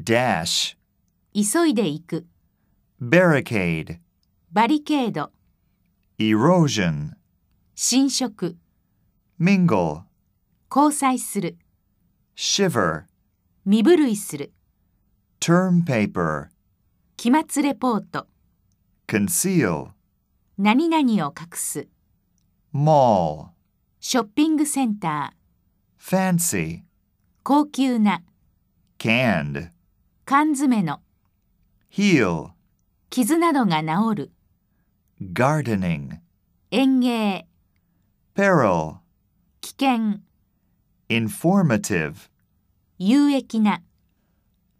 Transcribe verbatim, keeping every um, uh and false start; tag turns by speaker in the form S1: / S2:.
S1: dash,
S2: 急いで行く、
S1: barricade,
S2: バリケード、
S1: erosion,
S2: 侵食、
S1: mingle,
S2: 交際する、
S1: shiver,
S2: 身震いする、
S1: term paper,
S2: 期末レポート、
S1: conceal,
S2: 何々を隠す、
S1: mall,
S2: ショッピングセンター、
S1: fancy,
S2: 高級な、
S1: canned,
S2: 缶詰の、
S1: heal,
S2: 傷などが治る、
S1: gardening,
S2: 園芸、
S1: peril,
S2: 危険、
S1: informative,
S2: 有益な。